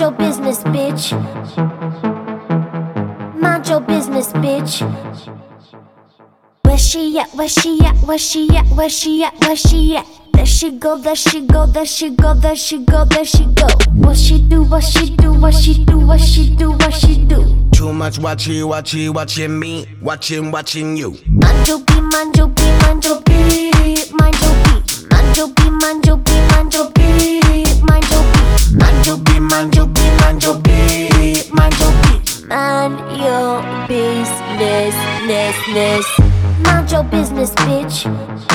your business, bitch. Mind your business, bitch. Where she at? Where she at? Where she at? Where she at? Where she at? There she go, there she go, there she go, there she go, there she go. What she do, what she do, what she do, what she do, what she do. Too much watching me, watching you. Mind your beat, mind your beat, mind your beat, mind your beat. Mind your beat, mind your beat, mind your beat, mind your beat. Mind your beat, mind your beat, mind your beat, mind your beat. Mind your business, mind your business, bitch.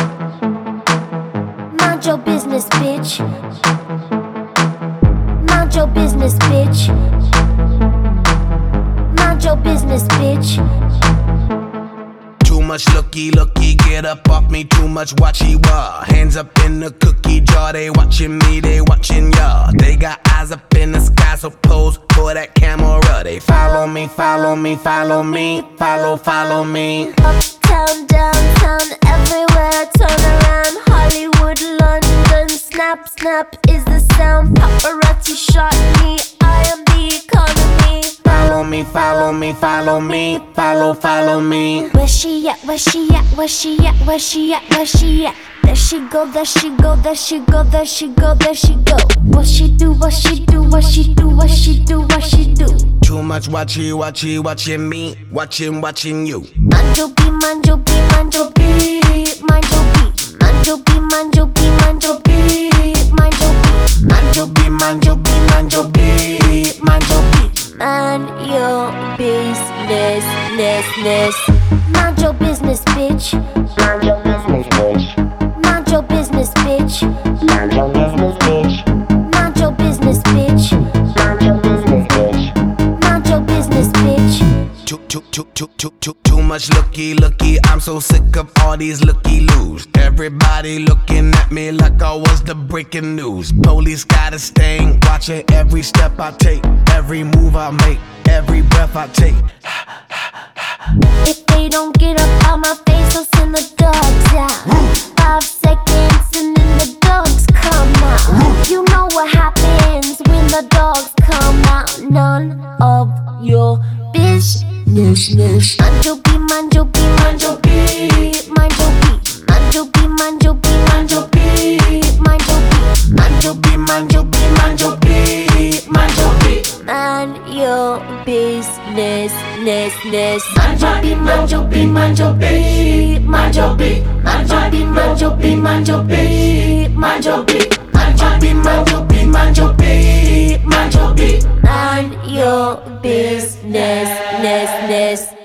Mind your business, bitch. Mind your business, bitch. Mind your business, bitch. Too much looky, get up off me. Too much watchy wah. Hands up in the cookie jar. They watching me, they watching y'all. They got eyes up in the sky, so pose for that camera. They follow me, follow me, follow me, follow me. Uptown, downtown, everywhere, turn around. Hollywood, London, snap, snap is the sound. Paparazzi shot me, I am the economy. Follow me, follow me, follow me, follow me. Where she at? Where she at? Where she at? Where she at? Where she at? There she go, there she go, there she go, there she go, there she go. What she do, what she do, what she do, what she do, what she do. Too much watching me, watching you. Mind your beat, mind your beat, mind your beat, mind your beat. Mind your beat, mind your beat, mind your beat, mind your beat. Mind your beat, mind your beat, mind your beat, mind your beat. Mind your business, mind your business, bitch. Mind your business, bitch. Mind your business, bitch. Mind your business, bitch. Mind your business, bitch. Mind your business, bitch. Mind your business, bitch. Too much looky. I'm so sick of all these looky-loos. Everybody looking at me like I was the breaking news. Police got a stain, watching every step I take, every move I make, every breath I take. If they don't get up out my face, I'll send the dogs out. 5 seconds and then the dogs come out. You know what happens when the dogs come out. None of your business. Mind your beat, mind your beat, mind your beat, mind your beat. Mind your beat, mind your beat, mind your beat, mind your beat. Mind your beat, mind your beat, mind your beat, mind your beat. Mind your business, mind your beat, mind your beat, mind your beat, mind your beat. Mind your beat, mind your beat, mind your beat, mind your beat. Mind your beat, mind your beat, mind your beat, mind your beat. Mind your business.